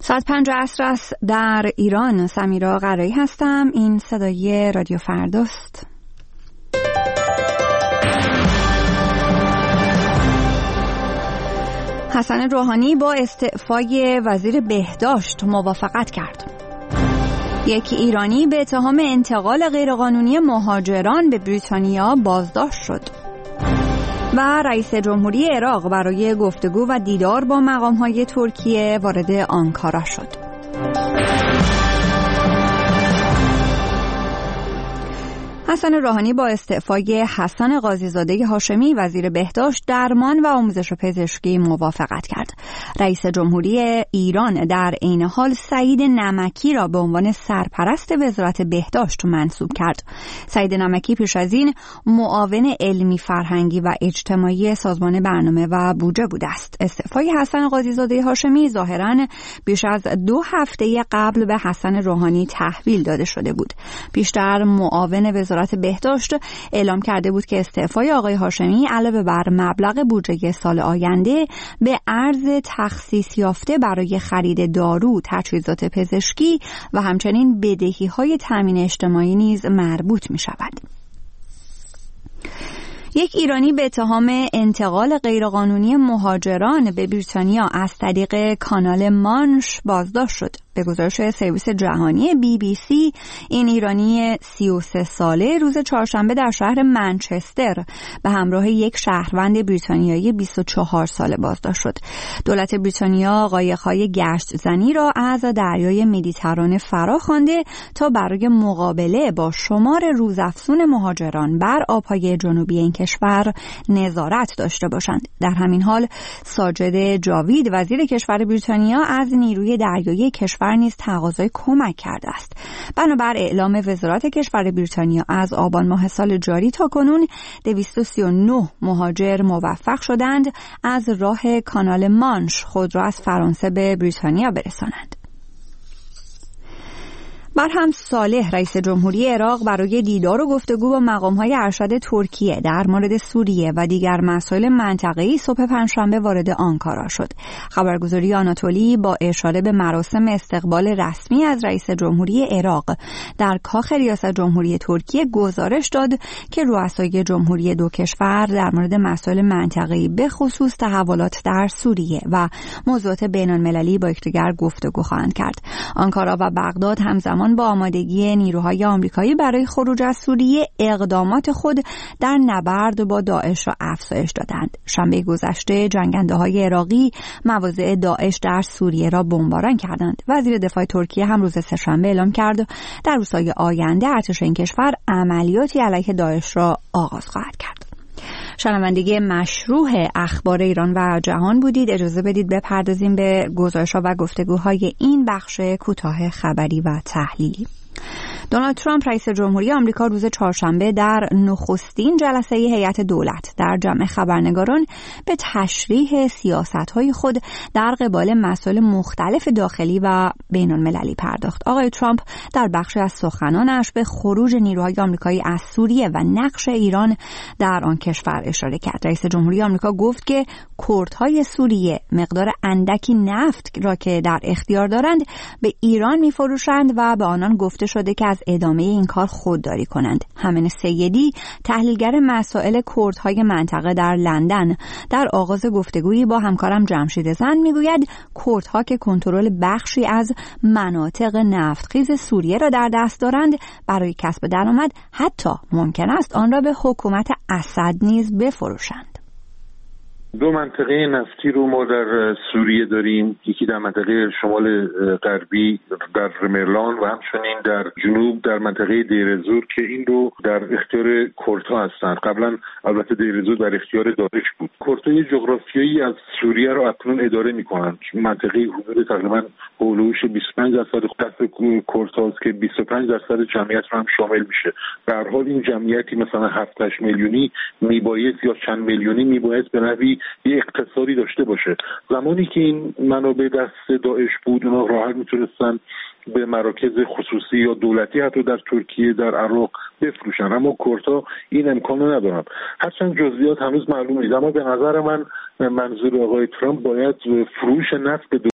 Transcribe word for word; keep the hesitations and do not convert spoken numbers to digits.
ساعت پنج عصر است در ایران. سمیرا قرایی هستم. این صدای رادیو فرداست. حسن روحانی با استعفای وزیر بهداشت موافقت کرد. یک ایرانی به اتهام انتقال غیرقانونی مهاجران به بریتانیا بازداشت شد. و رئیس جمهوری عراق برای گفتگو و دیدار با مقام‌های ترکیه وارد آنکارا شد. حسن روحانی با استعفای حسن قاضی‌زاده هاشمی وزیر بهداشت، درمان و آموزش پزشکی موافقت کرد. رئیس جمهوری ایران در عین حال سعید نمکی را به عنوان سرپرست وزارت بهداشت منصوب کرد. سعید نمکی پیش از این معاون علمی فرهنگی و اجتماعی سازمان برنامه و بودجه بوده است. استعفای حسن قاضی‌زاده هاشمی ظاهراً بیش از دو هفته قبل به حسن روحانی تحویل داده شده بود. پیشتر معاون وزارت بهداشت اعلام کرده بود که استعفای آقای هاشمی علاوه بر مبلغ بودجه سال آینده به ارز تخصیص یافته برای خرید دارو، تجهیزات پزشکی و همچنین بدهی‌های تامین اجتماعی نیز مربوط می شود. یک ایرانی به اتهام انتقال غیرقانونی مهاجران به بریتانیا از طریق کانال مانش بازداشت شد. به گزارش سرویس جهانی بی بی سی، این ایرانی سی و سه ساله روز چهارشنبه در شهر منچستر به همراه یک شهروند بریتانیایی بیست و چهار ساله بازداشت شد. دولت بریتانیا قایق‌های گشت زنی را از دریای مدیترانه فرا خوانده تا برای مقابله با شمار روزافزون مهاجران بر آب‌های جنوبی این کشور نظارت داشته باشند. در همین حال ساجد جاوید وزیر کشور بریتانیا از نیروی دریایی کشور نیز تقاضای کمک کرده است. بنابر اعلام وزارت کشور بریتانیا از آبان ماه سال جاری تا کنون دویست و سی و نه مهاجر موفق شدند از راه کانال مانش خود را از فرانسه به بریتانیا برسانند. برهم صالح رئیس جمهوری عراق برای دیدار و گفتگو با مقام‌های ارشد ترکیه در مورد سوریه و دیگر مسائل منطقه‌ای صبح پنجشنبه وارد آنکارا شد. خبرگزاری آناتولی با اشاره به مراسم استقبال رسمی از رئیس جمهوری عراق در کاخ ریاست جمهوری ترکیه گزارش داد که رؤسای جمهوری دو کشور در مورد مسائل منطقه‌ای به خصوص تحولات در سوریه و موضوعات بین‌المللی با یکدیگر گفتگو خواهند کرد. آنکارا و بغداد همزمان با آمادگی نیروهای آمریکایی برای خروج از سوریه اقدامات خود در نبرد با داعش را افزایش دادند. شنبه گذشته جنگنده‌های عراقی مواضع داعش در سوریه را بمباران کردند. وزیر دفاع ترکیه هم روز سه‌شنبه اعلام کرد در روزهای آینده ارتش این کشور عملیاتی علیه داعش را آغاز خواهد کرد. شنوندگی مشروع اخبار ایران و جهان بودید. اجازه بدید بپردازیم به گزارش‌ها و گفتگوهای این بخش کوتاه خبری و تحلیلی. دونالد ترامپ رئیس جمهوری آمریکا روز چهارشنبه در نخستین جلسه هیئت دولت در جمع خبرنگاران به تشریح سیاست‌های خود در قبال مسائل مختلف داخلی و بین‌المللی پرداخت. آقای ترامپ در بخشی از سخنانش به خروج نیروهای آمریکایی از سوریه و نقش ایران در آن کشور اشاره کرد. رئیس جمهوری آمریکا گفت که کردهای سوریه مقدار اندکی نفت را که در اختیار دارند به ایران می‌فروشند و به آنان گفته شده که از ادامه این کار خودداری کنند. همین سیدی، تحلیلگر مسائل کردهای منطقه در لندن، در آغاز گفتگویی با همکارم جمشید زند میگوید کردها که کنترل بخشی از مناطق نفتخیز سوریه را در دست دارند، برای کسب درآمد حتی ممکن است آن را به حکومت اسد نیز بفروشند. دو منطقه نفتی رو ما در سوریه داریم، یکی در منطقه شمال غربی در رمرلان و همچنین در جنوب در منطقه دیرزور که این رو در اختیار کردها هستند. قبلا البته دیرزور در اختیار داعش بود. کردهای جغرافیایی از سوریه رو اکنون اداره می‌کنند. منطقه حدود تقریبا هولوش بیست و پنج درصد دست کردهاست که بیست و پنج درصد جمعیت رو هم شامل میشه. به هر حال این جمعیتی مثلا هفت هشت میلیونی میباید یا چند میلیونی میباید به نحوی یه اقتصادی داشته باشه. زمانی که این منابع دست داعش بود، اونا راحت میتونستن به مراکز خصوصی یا دولتی حتی در ترکیه، در عراق بفروشن، اما کردها این امکان رو ندارن. هرچند جزئیات هنوز معلوم نیست، اما به نظر من منظور آقای ترامپ باید فروش نفت به